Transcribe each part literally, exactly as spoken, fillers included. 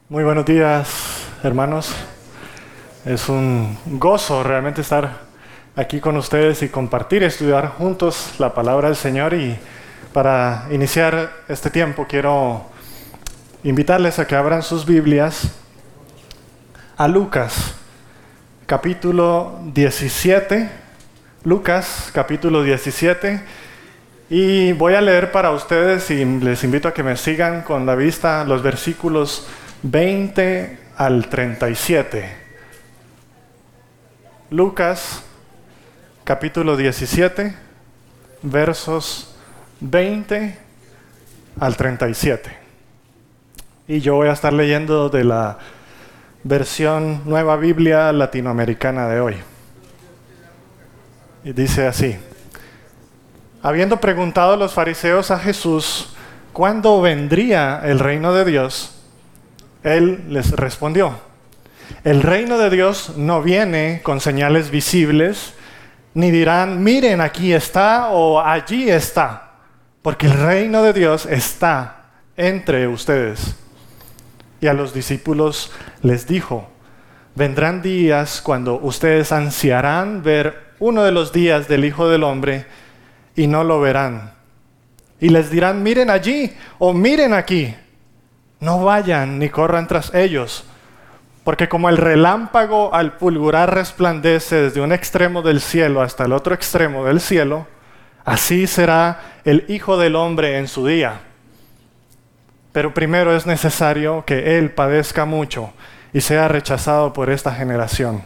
Muy buenos días, hermanos. Es un gozo realmente estar aquí con ustedes y compartir, estudiar juntos la palabra del Señor. Y para iniciar este tiempo quiero invitarles a que abran sus Biblias a Lucas, capítulo diecisiete. Lucas, capítulo diecisiete. Y voy a leer para ustedes y les invito a que me sigan con la vista los versículos veinte al treinta y siete. Lucas, capítulo diecisiete, versos veinte al treinta y siete. Y yo voy a estar leyendo de la versión Nueva Biblia Latinoamericana de hoy. Y dice así: habiendo preguntado los fariseos a Jesús cuándo vendría el reino de Dios, Él les respondió: el reino de Dios no viene con señales visibles, ni dirán, miren, aquí está o allí está, porque el reino de Dios está entre ustedes. Y a los discípulos les dijo: vendrán días cuando ustedes ansiarán ver uno de los días del Hijo del Hombre y no lo verán. Y les dirán, miren allí o miren aquí. No vayan ni corran tras ellos, porque como el relámpago al fulgurar resplandece desde un extremo del cielo hasta el otro extremo del cielo, así será el Hijo del Hombre en su día. Pero primero es necesario que Él padezca mucho y sea rechazado por esta generación.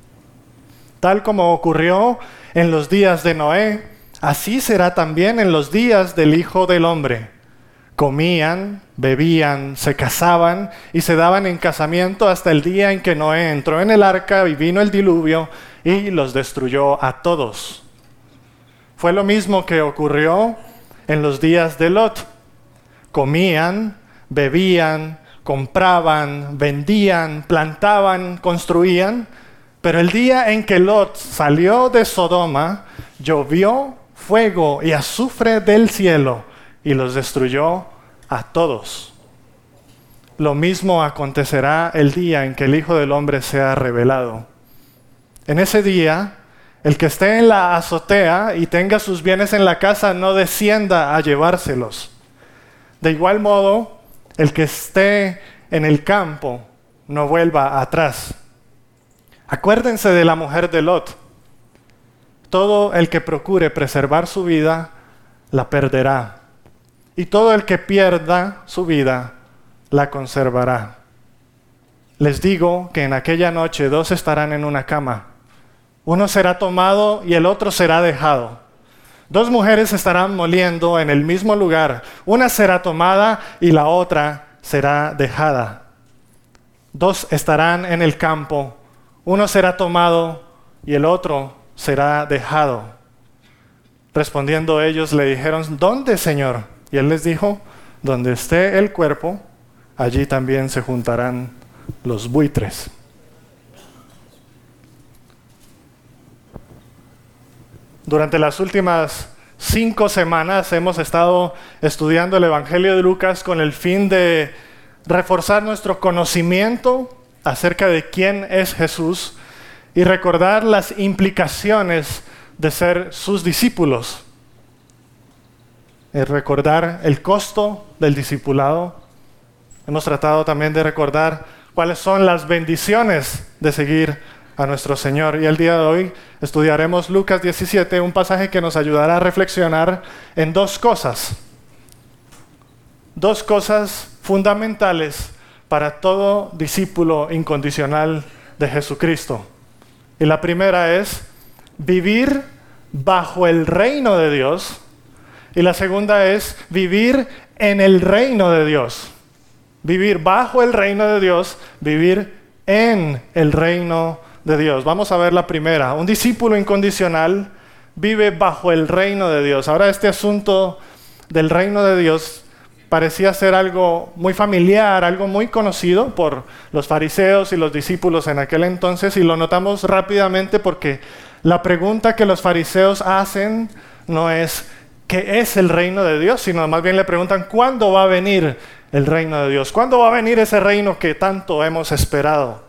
Tal como ocurrió en los días de Noé, así será también en los días del Hijo del Hombre. Comían, bebían, se casaban y se daban en casamiento hasta el día en que Noé entró en el arca y vino el diluvio y los destruyó a todos. Fue lo mismo que ocurrió en los días de Lot. Comían, bebían, compraban, vendían, plantaban, construían, pero el día en que Lot salió de Sodoma, llovió fuego y azufre del cielo y los destruyó a todos. Lo mismo acontecerá el día en que el Hijo del Hombre sea revelado. En ese día, el que esté en la azotea y tenga sus bienes en la casa no descienda a llevárselos. De igual modo, el que esté en el campo no vuelva atrás. Acuérdense de la mujer de Lot. Todo el que procure preservar su vida, la perderá. Y todo el que pierda su vida, la conservará. Les digo que en aquella noche dos estarán en una cama. Uno será tomado y el otro será dejado. Dos mujeres estarán moliendo en el mismo lugar. Una será tomada y la otra será dejada. Dos estarán en el campo. Uno será tomado y el otro será dejado. Respondiendo ellos le dijeron, ¿dónde, Señor? Y él les dijo, donde esté el cuerpo, allí también se juntarán los buitres. Durante las últimas cinco semanas hemos estado estudiando el Evangelio de Lucas con el fin de reforzar nuestro conocimiento acerca de quién es Jesús y recordar las implicaciones de ser sus discípulos. Es recordar el costo del discipulado. Hemos tratado también de recordar cuáles son las bendiciones de seguir a nuestro Señor. Y el día de hoy estudiaremos Lucas diecisiete, un pasaje que nos ayudará a reflexionar en dos cosas. Dos cosas fundamentales para todo discípulo incondicional de Jesucristo. Y la primera es vivir bajo el reino de Dios. Y la segunda es vivir en el reino de Dios. Vivir bajo el reino de Dios, vivir en el reino de Dios. Vamos a ver la primera. Un discípulo incondicional vive bajo el reino de Dios. Ahora, este asunto del reino de Dios parecía ser algo muy familiar, algo muy conocido por los fariseos y los discípulos en aquel entonces, y lo notamos rápidamente porque la pregunta que los fariseos hacen no es qué es el reino de Dios, sino más bien le preguntan cuándo va a venir el reino de Dios, cuándo va a venir ese reino que tanto hemos esperado.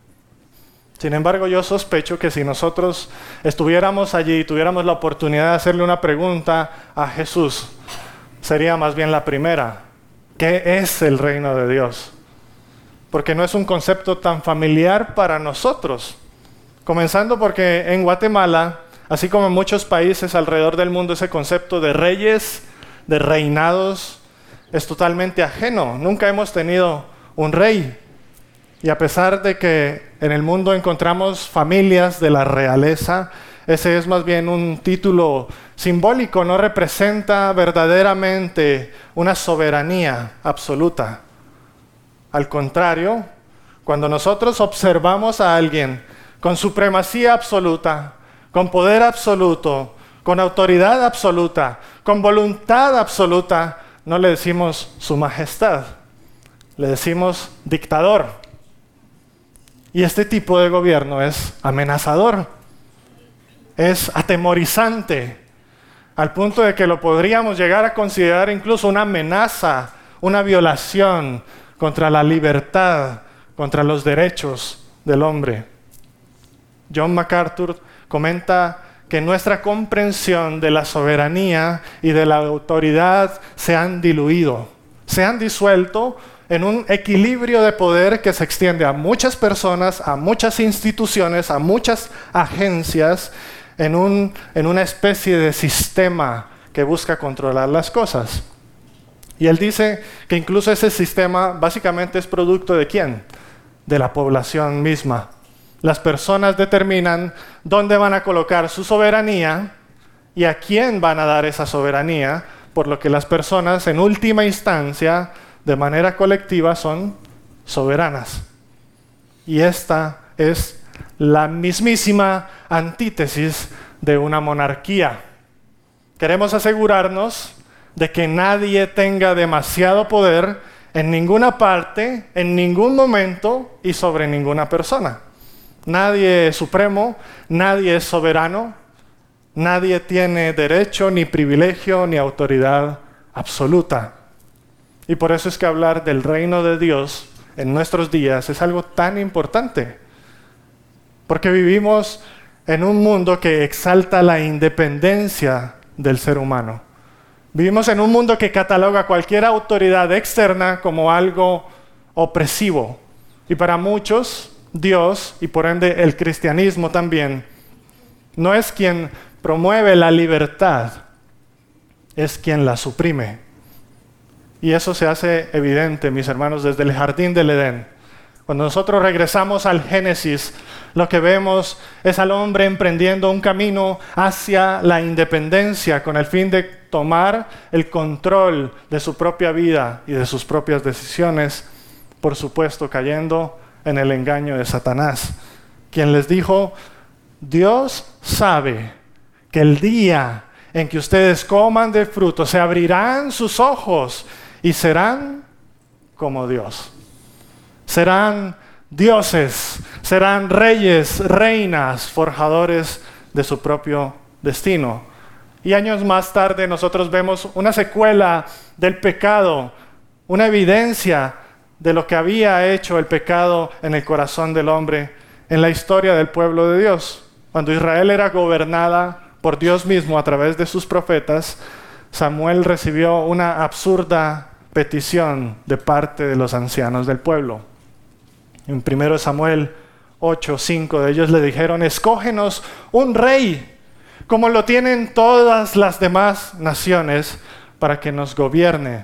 Sin embargo, yo sospecho que si nosotros estuviéramos allí y tuviéramos la oportunidad de hacerle una pregunta a Jesús, sería más bien la primera: ¿qué es el reino de Dios? Porque no es un concepto tan familiar para nosotros. Comenzando porque en Guatemala, así como en muchos países alrededor del mundo, ese concepto de reyes, de reinados, es totalmente ajeno. Nunca hemos tenido un rey. Y a pesar de que en el mundo encontramos familias de la realeza, ese es más bien un título simbólico, no representa verdaderamente una soberanía absoluta. Al contrario, cuando nosotros observamos a alguien con supremacía absoluta, con poder absoluto, con autoridad absoluta, con voluntad absoluta, no le decimos su majestad, le decimos dictador. Y este tipo de gobierno es amenazador, es atemorizante, al punto de que lo podríamos llegar a considerar incluso una amenaza, una violación contra la libertad, contra los derechos del hombre. John MacArthur comenta que nuestra comprensión de la soberanía y de la autoridad se han diluido, se han disuelto en un equilibrio de poder que se extiende a muchas personas, a muchas instituciones, a muchas agencias, en, un, en una especie de sistema que busca controlar las cosas. Y él dice que incluso ese sistema básicamente es producto ¿de quién? De la población misma. Las personas determinan dónde van a colocar su soberanía y a quién van a dar esa soberanía, por lo que las personas en última instancia, de manera colectiva, son soberanas. Y esta es la mismísima antítesis de una monarquía. Queremos asegurarnos de que nadie tenga demasiado poder en ninguna parte, en ningún momento y sobre ninguna persona. Nadie es supremo, nadie es soberano, nadie tiene derecho, ni privilegio, ni autoridad absoluta. Y por eso es que hablar del reino de Dios en nuestros días es algo tan importante. Porque vivimos en un mundo que exalta la independencia del ser humano. Vivimos en un mundo que cataloga cualquier autoridad externa como algo opresivo. Y para muchos, Dios, y por ende el cristianismo también, no es quien promueve la libertad, es quien la suprime. Y eso se hace evidente, mis hermanos, desde el jardín del Edén. Cuando nosotros regresamos al Génesis, lo que vemos es al hombre emprendiendo un camino hacia la independencia con el fin de tomar el control de su propia vida y de sus propias decisiones, por supuesto cayendo en el engaño de Satanás, quien les dijo: Dios sabe que el día en que ustedes coman del fruto se abrirán sus ojos y serán como Dios. Serán dioses, serán reyes, reinas, forjadores de su propio destino. Y años más tarde nosotros vemos una secuela del pecado, una evidencia de lo que había hecho el pecado en el corazón del hombre en la historia del pueblo de Dios. Cuando Israel era gobernada por Dios mismo a través de sus profetas, Samuel recibió una absurda petición de parte de los ancianos del pueblo. En primero Samuel ocho, cinco de ellos le dijeron: escógenos un rey, como lo tienen todas las demás naciones, para que nos gobierne.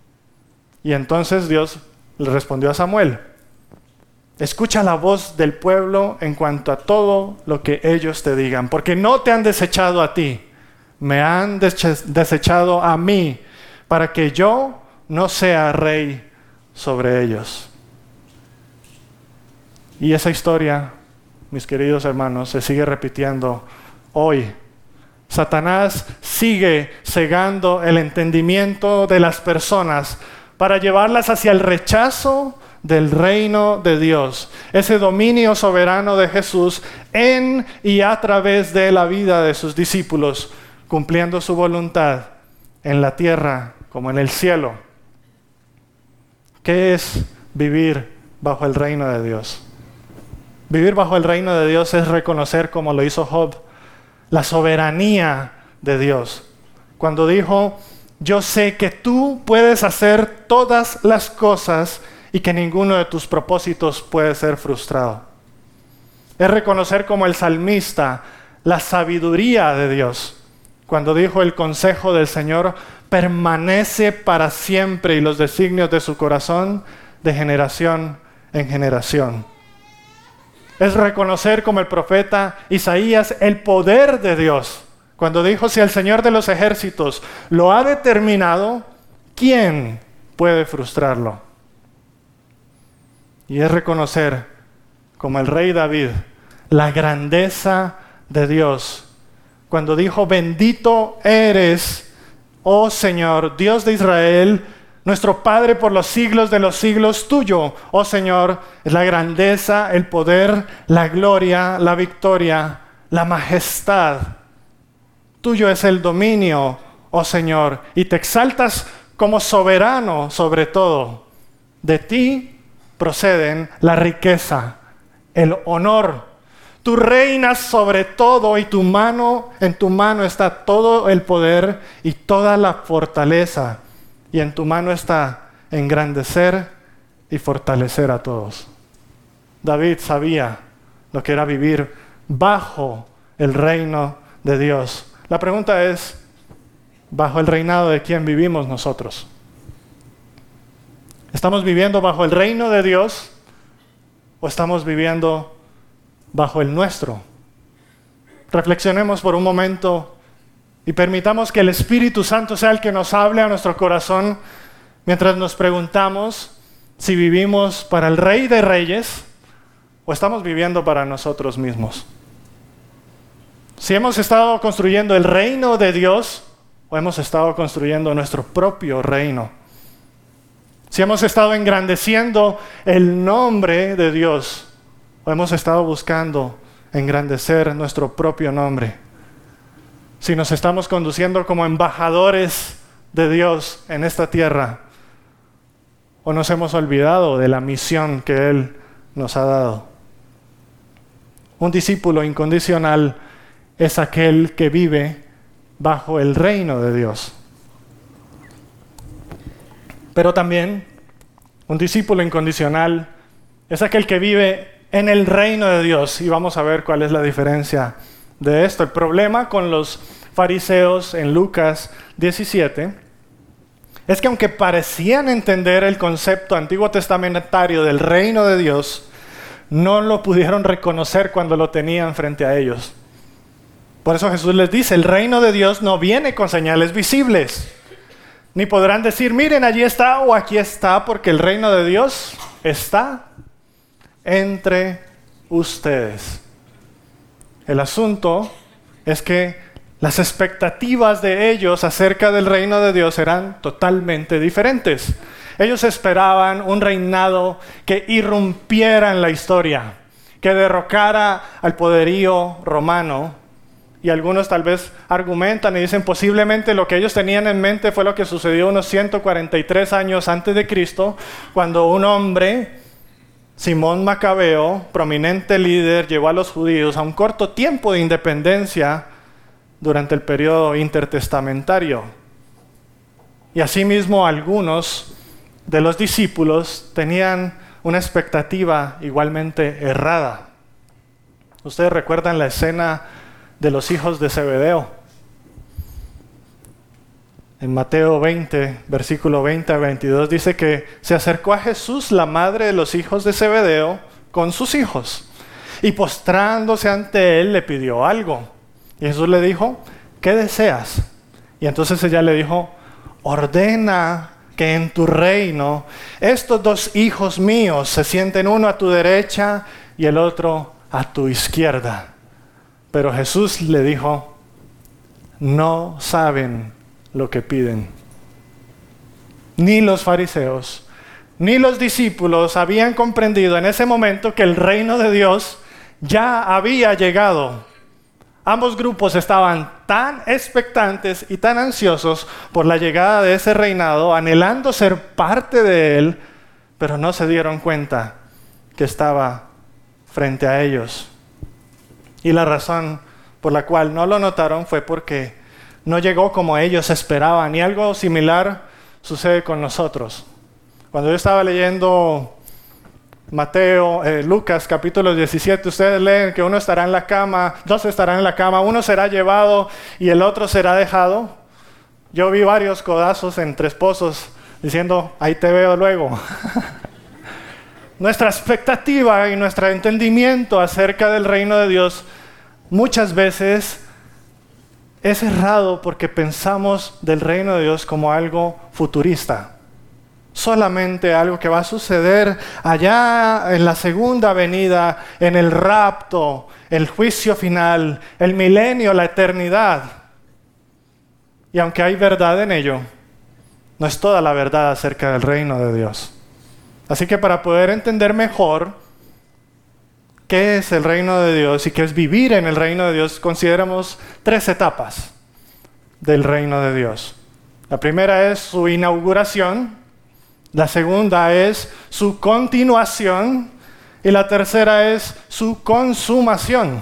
Y entonces Dios le respondió a Samuel: escucha la voz del pueblo en cuanto a todo lo que ellos te digan, porque no te han desechado a ti, me han desechado a mí, para que yo no sea rey sobre ellos. Y esa historia, mis queridos hermanos, se sigue repitiendo hoy. Satanás sigue cegando el entendimiento de las personas para llevarlas hacia el rechazo del reino de Dios, ese dominio soberano de Jesús en y a través de la vida de sus discípulos, cumpliendo su voluntad en la tierra como en el cielo. ¿Qué es vivir bajo el reino de Dios? Vivir bajo el reino de Dios es reconocer, como lo hizo Job, la soberanía de Dios. Cuando dijo, yo sé que tú puedes hacer todas las cosas y que ninguno de tus propósitos puede ser frustrado. Es reconocer como el salmista la sabiduría de Dios. Cuando dijo, el consejo del Señor permanece para siempre y los designios de su corazón de generación en generación. Es reconocer como el profeta Isaías el poder de Dios. Cuando dijo, si el Señor de los ejércitos lo ha determinado, ¿quién puede frustrarlo? Y es reconocer, como el rey David, la grandeza de Dios. Cuando dijo, bendito eres, oh Señor, Dios de Israel, nuestro Padre por los siglos de los siglos, tuyo, oh Señor, es la grandeza, el poder, la gloria, la victoria, la majestad. Tuyo es el dominio, oh Señor, y te exaltas como soberano sobre todo. De ti proceden la riqueza, el honor. Tú reinas sobre todo y tu mano, en tu mano está todo el poder y toda la fortaleza. Y en tu mano está engrandecer y fortalecer a todos. David sabía lo que era vivir bajo el reino de Dios. La pregunta es, ¿bajo el reinado de quién vivimos nosotros? ¿Estamos viviendo bajo el reino de Dios o estamos viviendo bajo el nuestro? Reflexionemos por un momento y permitamos que el Espíritu Santo sea el que nos hable a nuestro corazón mientras nos preguntamos si vivimos para el Rey de Reyes o estamos viviendo para nosotros mismos. Si hemos estado construyendo el reino de Dios o hemos estado construyendo nuestro propio reino. Si hemos estado engrandeciendo el nombre de Dios o hemos estado buscando engrandecer nuestro propio nombre. Si nos estamos conduciendo como embajadores de Dios en esta tierra o nos hemos olvidado de la misión que Él nos ha dado. Un discípulo incondicional es aquel que vive bajo el reino de Dios. Pero también un discípulo incondicional es aquel que vive en el reino de Dios. Y vamos a ver cuál es la diferencia de esto. El problema con los fariseos en Lucas diecisiete es que aunque parecían entender el concepto antiguo testamentario del reino de Dios, no lo pudieron reconocer cuando lo tenían frente a ellos. Por eso Jesús les dice, el reino de Dios no viene con señales visibles. Ni podrán decir, miren, allí está o aquí está, porque el reino de Dios está entre ustedes. El asunto es que las expectativas de ellos acerca del reino de Dios eran totalmente diferentes. Ellos esperaban un reinado que irrumpiera en la historia, que derrocara al poderío romano. Y algunos tal vez argumentan y dicen posiblemente lo que ellos tenían en mente fue lo que sucedió unos ciento cuarenta y tres años antes de Cristo, cuando un hombre, Simón Macabeo, prominente líder, llevó a los judíos a un corto tiempo de independencia durante el periodo intertestamentario. Y asimismo algunos de los discípulos tenían una expectativa igualmente errada. Ustedes recuerdan la escena de los hijos de Zebedeo. En Mateo veinte, versículo veinte a veintidós, dice que se acercó a Jesús la madre de los hijos de Zebedeo con sus hijos, y postrándose ante él le pidió algo. Y Jesús le dijo, ¿qué deseas? Y entonces ella le dijo, ordena que en tu reino estos dos hijos míos se sienten uno a tu derecha y el otro a tu izquierda. Pero Jesús le dijo, no saben lo que piden. Ni los fariseos, ni los discípulos habían comprendido en ese momento que el reino de Dios ya había llegado. Ambos grupos estaban tan expectantes y tan ansiosos por la llegada de ese reinado, anhelando ser parte de él, pero no se dieron cuenta que estaba frente a ellos. Y la razón por la cual no lo notaron fue porque no llegó como ellos esperaban. Y algo similar sucede con nosotros. Cuando yo estaba leyendo Mateo, eh, Lucas capítulo diecisiete, ustedes leen que uno estará en la cama, dos estarán en la cama, uno será llevado y el otro será dejado. Yo vi varios codazos entre esposos diciendo, ahí te veo luego. Nuestra expectativa y nuestro entendimiento acerca del reino de Dios muchas veces es errado porque pensamos del reino de Dios como algo futurista. Solamente algo que va a suceder allá en la segunda venida, en el rapto, el juicio final, el milenio, la eternidad. Y aunque hay verdad en ello, no es toda la verdad acerca del reino de Dios. Así que para poder entender mejor qué es el reino de Dios y qué es vivir en el reino de Dios, consideramos tres etapas del reino de Dios. La primera es su inauguración. La segunda es su continuación y la tercera es su consumación.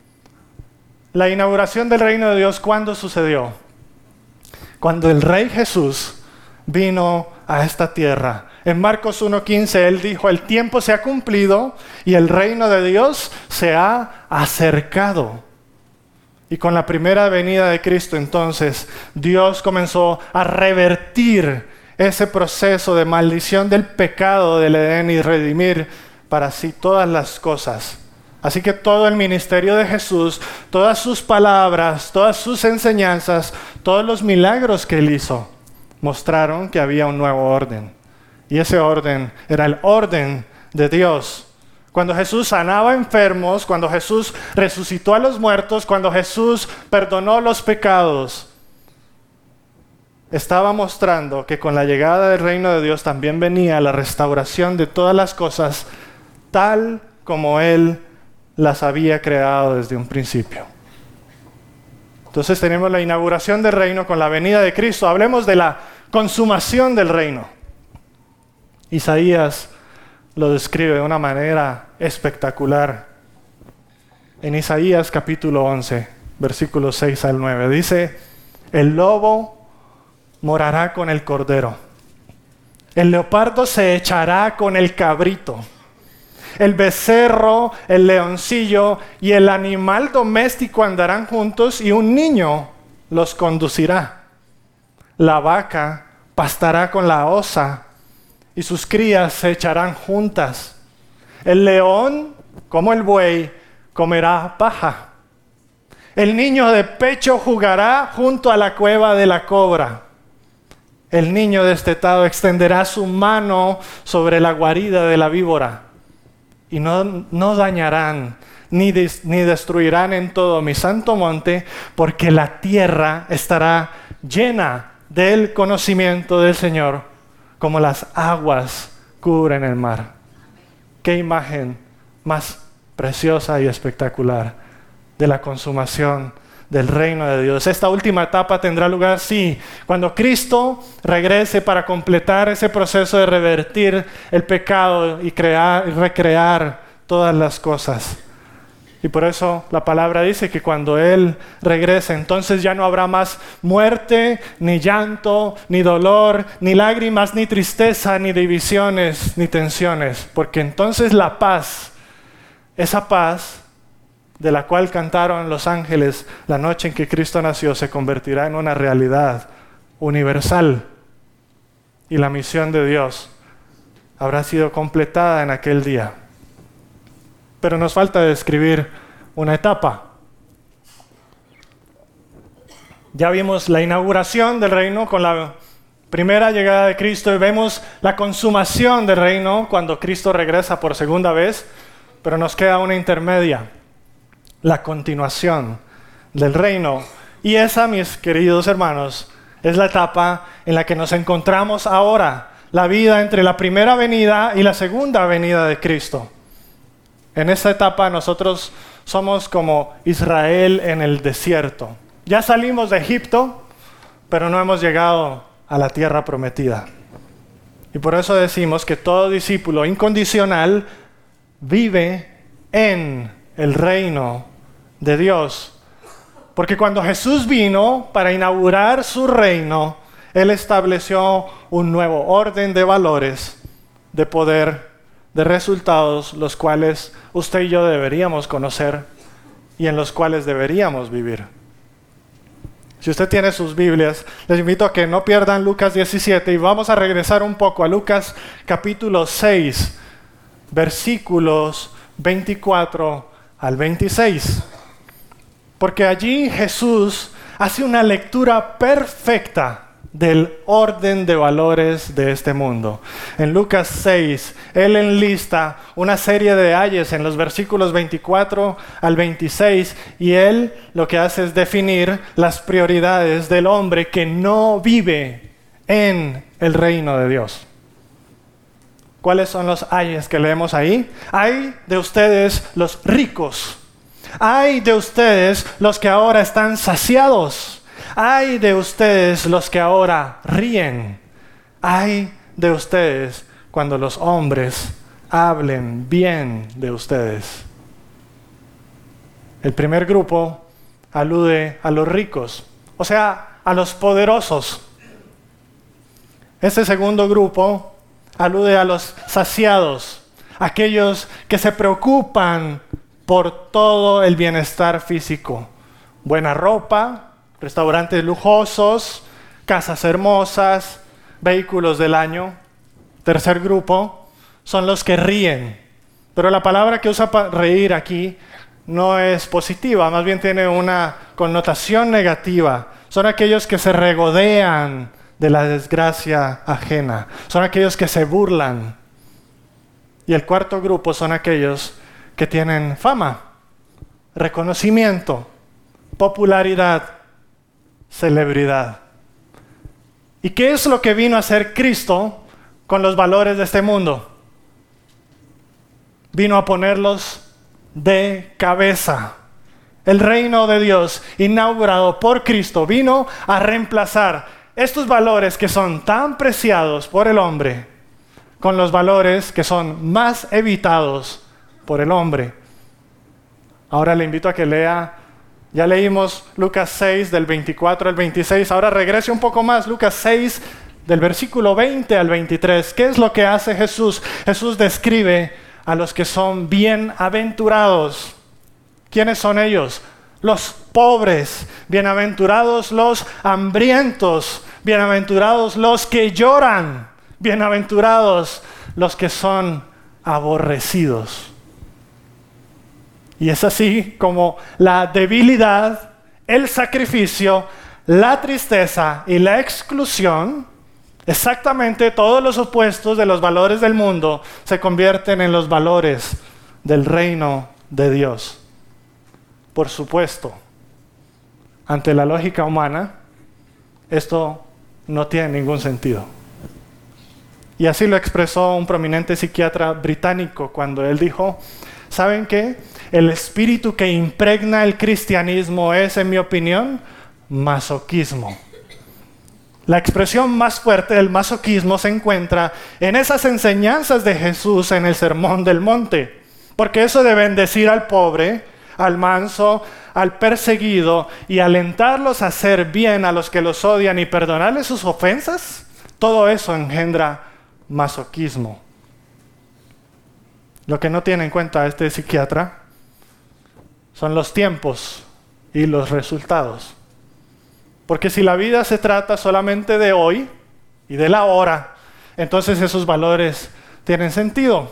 La inauguración del reino de Dios, ¿cuándo sucedió? Cuando el Rey Jesús vino a esta tierra. En Marcos uno quince él dijo, el tiempo se ha cumplido y el reino de Dios se ha acercado. Y con la primera venida de Cristo entonces Dios comenzó a revertir ese proceso de maldición del pecado del Edén y redimir para sí todas las cosas. Así que todo el ministerio de Jesús, todas sus palabras, todas sus enseñanzas, todos los milagros que él hizo, mostraron que había un nuevo orden. Y ese orden era el orden de Dios. Cuando Jesús sanaba enfermos, cuando Jesús resucitó a los muertos, cuando Jesús perdonó los pecados, estaba mostrando que con la llegada del reino de Dios también venía la restauración de todas las cosas tal como Él las había creado desde un principio. Entonces tenemos la inauguración del reino con la venida de Cristo. Hablemos de la consumación del reino. Isaías lo describe de una manera espectacular. En Isaías capítulo once, versículos seis al nueve, dice, el lobo morará con el cordero. El leopardo se echará con el cabrito. El becerro, el leoncillo y el animal doméstico andarán juntos y un niño los conducirá. La vaca pastará con la osa y sus crías se echarán juntas. El león, como el buey, comerá paja. El niño de pecho jugará junto a la cueva de la cobra. El niño destetado extenderá su mano sobre la guarida de la víbora y no, no dañarán ni, des, ni destruirán en todo mi santo monte, porque la tierra estará llena del conocimiento del Señor, como las aguas cubren el mar. Qué imagen más preciosa y espectacular de la consumación del reino de Dios. Esta última etapa tendrá lugar, sí, cuando Cristo regrese para completar ese proceso de revertir el pecado y crear y recrear todas las cosas. Y por eso la palabra dice que cuando Él regrese, entonces ya no habrá más muerte, ni llanto, ni dolor, ni lágrimas, ni tristeza, ni divisiones, ni tensiones. Porque entonces la paz, esa paz de la cual cantaron los ángeles la noche en que Cristo nació, se convertirá en una realidad universal. Y la misión de Dios habrá sido completada en aquel día. Pero nos falta describir una etapa. Ya vimos la inauguración del reino con la primera llegada de Cristo y vemos la consumación del reino cuando Cristo regresa por segunda vez, pero nos queda una intermedia. La continuación del reino. Y esa, mis queridos hermanos, es la etapa en la que nos encontramos ahora, la vida entre la primera venida y la segunda venida de Cristo. En esta etapa nosotros somos como Israel en el desierto. Ya salimos de Egipto, pero no hemos llegado a la tierra prometida. Y por eso decimos que todo discípulo incondicional vive en el reino de Dios. Porque cuando Jesús vino para inaugurar su reino, Él estableció un nuevo orden de valores, de poder, de resultados, los cuales usted y yo deberíamos conocer y en los cuales deberíamos vivir. Si usted tiene sus Biblias, les invito a que no pierdan Lucas diecisiete y vamos a regresar un poco a Lucas capítulo seis, versículos veinticuatro al veintiséis. Porque allí Jesús hace una lectura perfecta del orden de valores de este mundo. En Lucas seis, Él enlista una serie de ayes en los versículos veinticuatro al veintiséis y Él lo que hace es definir las prioridades del hombre que no vive en el reino de Dios. ¿Cuáles son los ayes que leemos ahí? Hay de ustedes los ricos. Hay de ustedes los que ahora están saciados. Hay de ustedes los que ahora ríen. Hay de ustedes cuando los hombres hablen bien de ustedes. El primer grupo alude a los ricos, o sea, a los poderosos. Este segundo grupo alude a los saciados, aquellos que se preocupan por todo el bienestar físico. Buena ropa, restaurantes lujosos, casas hermosas, vehículos del año. Tercer grupo son los que ríen. Pero la palabra que usa para reír aquí no es positiva, más bien tiene una connotación negativa. Son aquellos que se regodean de la desgracia ajena. Son aquellos que se burlan. Y el cuarto grupo son aquellos que tienen fama, reconocimiento, popularidad, celebridad. ¿Y qué es lo que vino a hacer Cristo con los valores de este mundo? Vino a ponerlos de cabeza. El reino de Dios, inaugurado por Cristo, vino a reemplazar estos valores que son tan preciados por el hombre con los valores que son más evitados por el hombre. Ahora le invito a que lea, ya leímos Lucas seis del veinticuatro al veintiséis, ahora regrese un poco más, Lucas seis del versículo veinte al veintitrés. ¿Qué es lo que hace Jesús? Jesús describe a los que son bienaventurados. ¿Quiénes son ellos? Los pobres, bienaventurados los hambrientos, bienaventurados los que lloran, bienaventurados los que son aborrecidos. Y es así como la debilidad, el sacrificio, la tristeza y la exclusión, exactamente todos los opuestos de los valores del mundo, se convierten en los valores del reino de Dios. Por supuesto, ante la lógica humana, esto no tiene ningún sentido. Y así lo expresó un prominente psiquiatra británico cuando él dijo, ¿saben qué? El espíritu que impregna el cristianismo es, en mi opinión, masoquismo. La expresión más fuerte del masoquismo se encuentra en esas enseñanzas de Jesús en el Sermón del Monte. Porque eso de bendecir al pobre, al manso, al perseguido y alentarlos a hacer bien a los que los odian y perdonarles sus ofensas, todo eso engendra masoquismo. Lo que no tiene en cuenta este psiquiatra son los tiempos y los resultados. Porque si la vida se trata solamente de hoy y de la hora, entonces esos valores tienen sentido.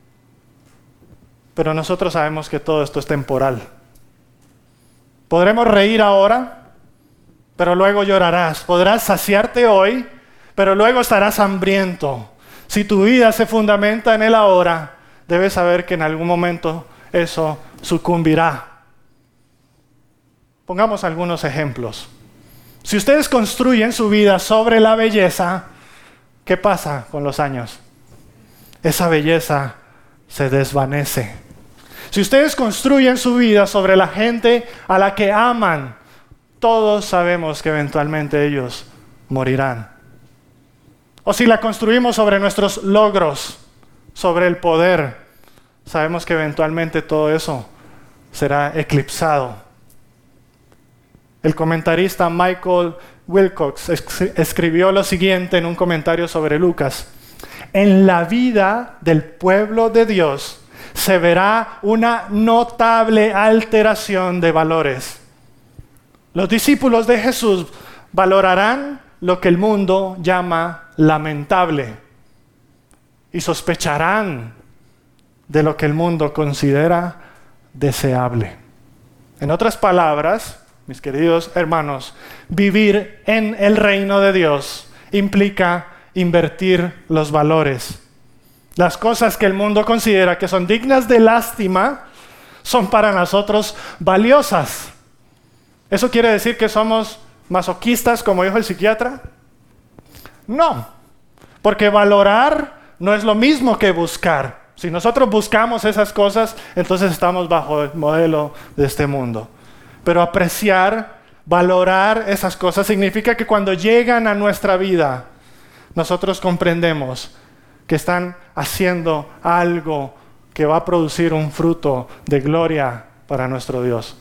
Pero nosotros sabemos que todo esto es temporal. Podremos reír ahora, pero luego llorarás. Podrás saciarte hoy, pero luego estarás hambriento. Si tu vida se fundamenta en el ahora, debes saber que en algún momento eso sucumbirá. Pongamos algunos ejemplos. Si ustedes construyen su vida sobre la belleza, ¿qué pasa con los años? Esa belleza se desvanece. Si ustedes construyen su vida sobre la gente a la que aman, todos sabemos que eventualmente ellos morirán. O si la construimos sobre nuestros logros, sobre el poder, sabemos que eventualmente todo eso será eclipsado. El comentarista Michael Wilcox escribió lo siguiente en un comentario sobre Lucas: en la vida del pueblo de Dios se verá una notable alteración de valores. Los discípulos de Jesús valorarán lo que el mundo llama lamentable y sospecharán de lo que el mundo considera deseable. En otras palabras, mis queridos hermanos, vivir en el reino de Dios implica invertir los valores. Las cosas que el mundo considera que son dignas de lástima son para nosotros valiosas. ¿Eso quiere decir que somos masoquistas, como dijo el psiquiatra? No, porque valorar no es lo mismo que buscar. Si nosotros buscamos esas cosas, entonces estamos bajo el modelo de este mundo. Pero apreciar, valorar esas cosas significa que cuando llegan a nuestra vida, nosotros comprendemos que están haciendo algo que va a producir un fruto de gloria para nuestro Dios.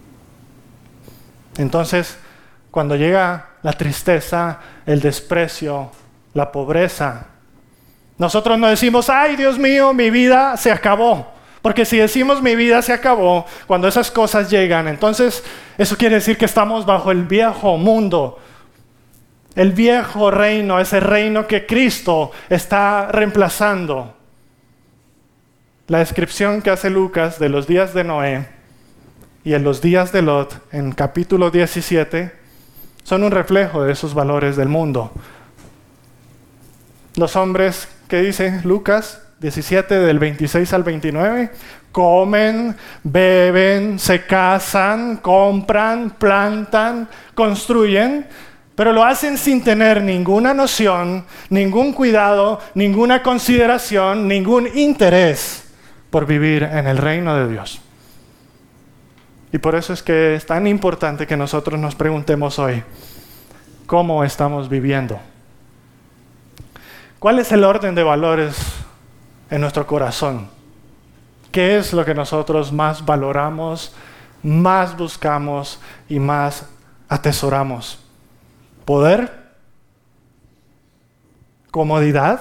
Entonces, cuando llega la tristeza, el desprecio, la pobreza, nosotros no decimos, ay Dios mío, mi vida se acabó. Porque si decimos mi vida se acabó, cuando esas cosas llegan, entonces eso quiere decir que estamos bajo el viejo mundo. El viejo reino, ese reino que Cristo está reemplazando. La descripción que hace Lucas de los días de Noé y en los días de Lot, en capítulo diecisiete, son un reflejo de esos valores del mundo. Los hombres, ¿qué dice Lucas diecisiete, del veintiséis al veintinueve? Comen, beben, se casan, compran, plantan, construyen, pero lo hacen sin tener ninguna noción, ningún cuidado, ninguna consideración, ningún interés por vivir en el reino de Dios. Y por eso es que es tan importante que nosotros nos preguntemos hoy, ¿cómo estamos viviendo? ¿Cuál es el orden de valores en nuestro corazón? ¿Qué es lo que nosotros más valoramos, más buscamos y más atesoramos? ¿Poder? ¿Comodidad?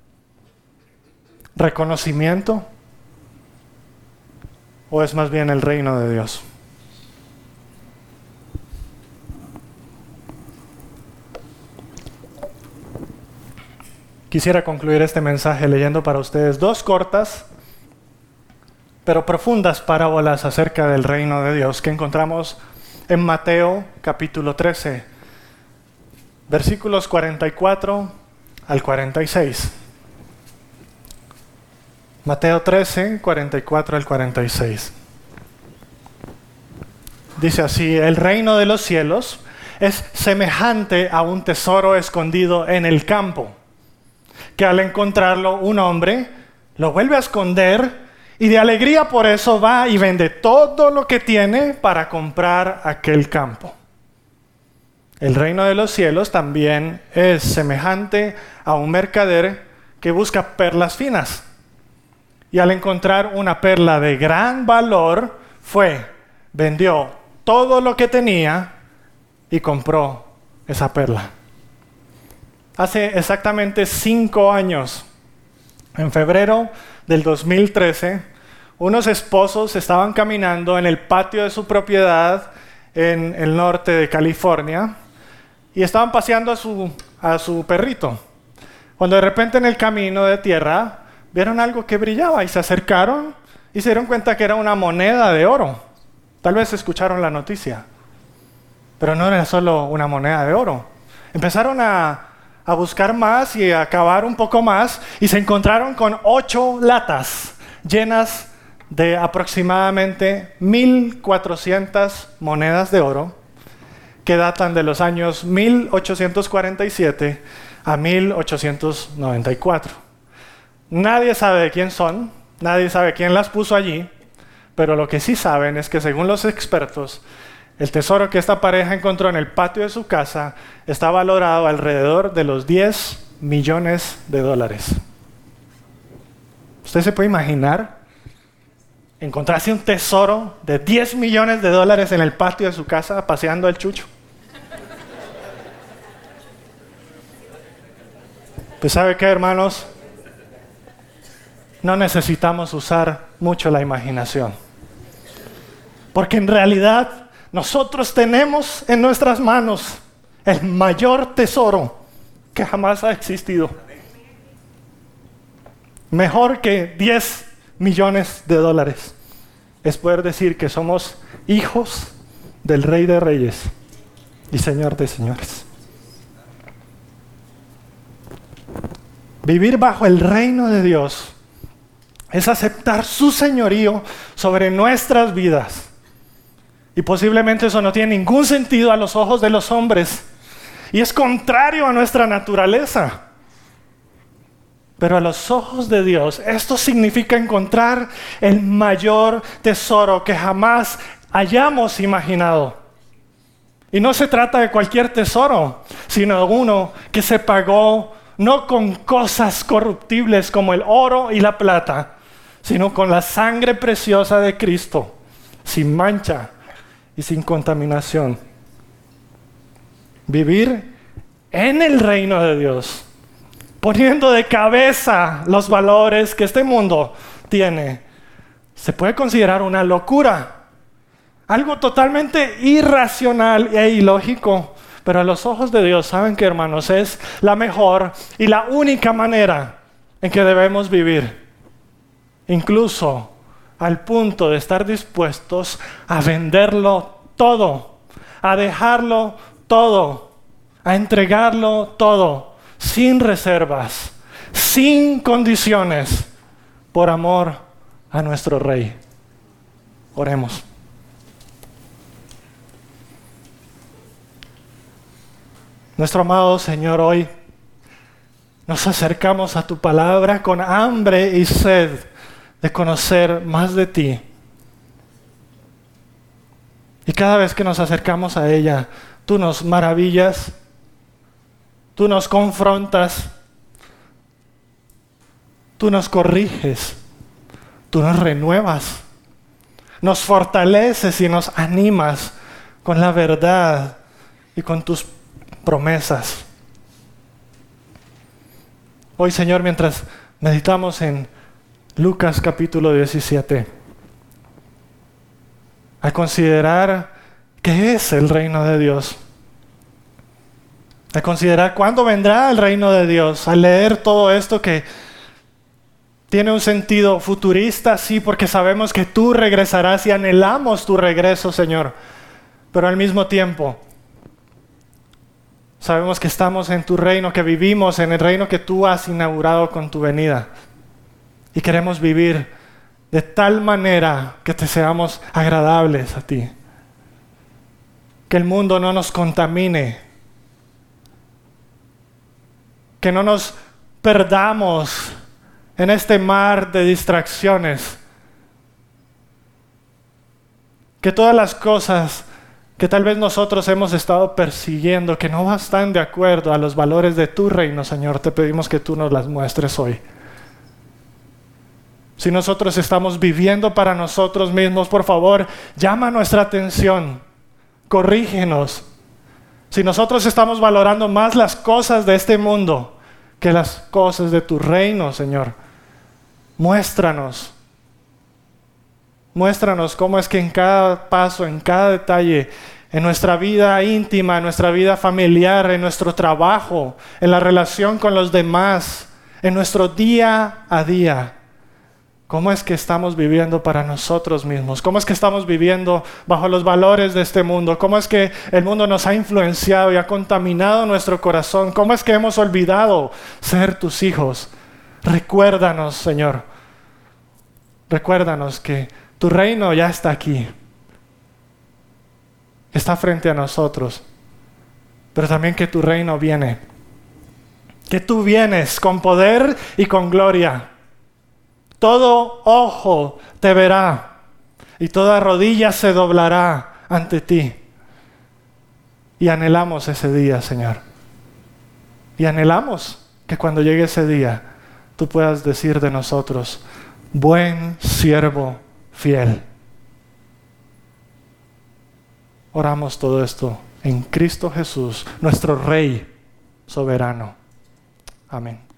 ¿Reconocimiento? ¿O es más bien el reino de Dios? Quisiera concluir este mensaje leyendo para ustedes dos cortas, pero profundas parábolas acerca del reino de Dios que encontramos en Mateo capítulo trece, versículos cuarenta y cuatro al cuarenta y seis. Mateo trece, cuarenta y cuatro al cuarenta y seis. Dice así: el reino de los cielos es semejante a un tesoro escondido en el campo, que al encontrarlo un hombre lo vuelve a esconder y de alegría por eso va y vende todo lo que tiene para comprar aquel campo. El reino de los cielos también es semejante a un mercader que busca perlas finas. Y al encontrar una perla de gran valor, fue, vendió todo lo que tenía y compró esa perla. Hace exactamente cinco años, en febrero del dos mil trece, unos esposos estaban caminando en el patio de su propiedad en el norte de California y estaban paseando a su, a su perrito. Cuando de repente en el camino de tierra vieron algo que brillaba y se acercaron y se dieron cuenta que era una moneda de oro. Tal vez escucharon la noticia, pero no era solo una moneda de oro. Empezaron a a buscar más y a cavar un poco más, y se encontraron con ocho latas llenas de aproximadamente mil cuatrocientas monedas de oro que datan de los años mil ochocientos cuarenta y siete a mil ochocientos noventa y cuatro. Nadie sabe de quién son, nadie sabe quién las puso allí, pero lo que sí saben es que según los expertos, El tesoro que esta pareja encontró en el patio de su casa está valorado alrededor de los diez millones de dólares. ¿Usted se puede imaginar encontrarse un tesoro de diez millones de dólares en el patio de su casa paseando al chucho? Pues ¿sabe qué, hermanos? No necesitamos usar mucho la imaginación. Porque en realidad nosotros tenemos en nuestras manos el mayor tesoro que jamás ha existido. Mejor que diez millones de dólares es poder decir que somos hijos del Rey de Reyes y Señor de Señores. Vivir bajo el reino de Dios es aceptar su señorío sobre nuestras vidas. Y posiblemente eso no tiene ningún sentido a los ojos de los hombres. Y es contrario a nuestra naturaleza. Pero a los ojos de Dios, esto significa encontrar el mayor tesoro que jamás hayamos imaginado. Y no se trata de cualquier tesoro, sino de uno que se pagó no con cosas corruptibles como el oro y la plata, sino con la sangre preciosa de Cristo, sin mancha y sin contaminación. Vivir en el reino de Dios, poniendo de cabeza los valores que este mundo tiene, se puede considerar una locura, algo totalmente irracional e ilógico, pero a los ojos de Dios, ¿saben qué, hermanos? Es la mejor y la única manera en que debemos vivir, incluso al punto de estar dispuestos a venderlo todo, a dejarlo todo, a entregarlo todo, sin reservas, sin condiciones, por amor a nuestro Rey. Oremos. Nuestro amado Señor, hoy nos acercamos a tu palabra con hambre y sed de conocer más de ti. Y cada vez que nos acercamos a ella, tú nos maravillas, tú nos confrontas, tú nos corriges, tú nos renuevas, nos fortaleces y nos animas con la verdad y con tus promesas. Hoy, Señor, mientras meditamos en Lucas capítulo diecisiete, al considerar qué es el reino de Dios, al considerar cuándo vendrá el reino de Dios, al leer todo esto que tiene un sentido futurista, sí, porque sabemos que tú regresarás y anhelamos tu regreso, Señor, pero al mismo tiempo sabemos que estamos en tu reino, que vivimos en el reino que tú has inaugurado con tu venida. Y queremos vivir de tal manera que te seamos agradables a ti. Que el mundo no nos contamine. Que no nos perdamos en este mar de distracciones. Que todas las cosas que tal vez nosotros hemos estado persiguiendo, que no están de acuerdo a los valores de tu reino, Señor, te pedimos que tú nos las muestres hoy. Si nosotros estamos viviendo para nosotros mismos, por favor, llama nuestra atención, corrígenos. Si nosotros estamos valorando más las cosas de este mundo que las cosas de tu reino, Señor, muéstranos. Muéstranos cómo es que en cada paso, en cada detalle, en nuestra vida íntima, en nuestra vida familiar, en nuestro trabajo, en la relación con los demás, en nuestro día a día, cómo es que estamos viviendo para nosotros mismos, cómo es que estamos viviendo bajo los valores de este mundo, cómo es que el mundo nos ha influenciado y ha contaminado nuestro corazón, cómo es que hemos olvidado ser tus hijos. Recuérdanos, Señor, recuérdanos que tu reino ya está aquí, está frente a nosotros, pero también que tu reino viene, que tú vienes con poder y con gloria. Todo ojo te verá y toda rodilla se doblará ante ti. Y anhelamos ese día, Señor. Y anhelamos que cuando llegue ese día, tú puedas decir de nosotros, buen siervo fiel. Oramos todo esto en Cristo Jesús, nuestro Rey soberano. Amén.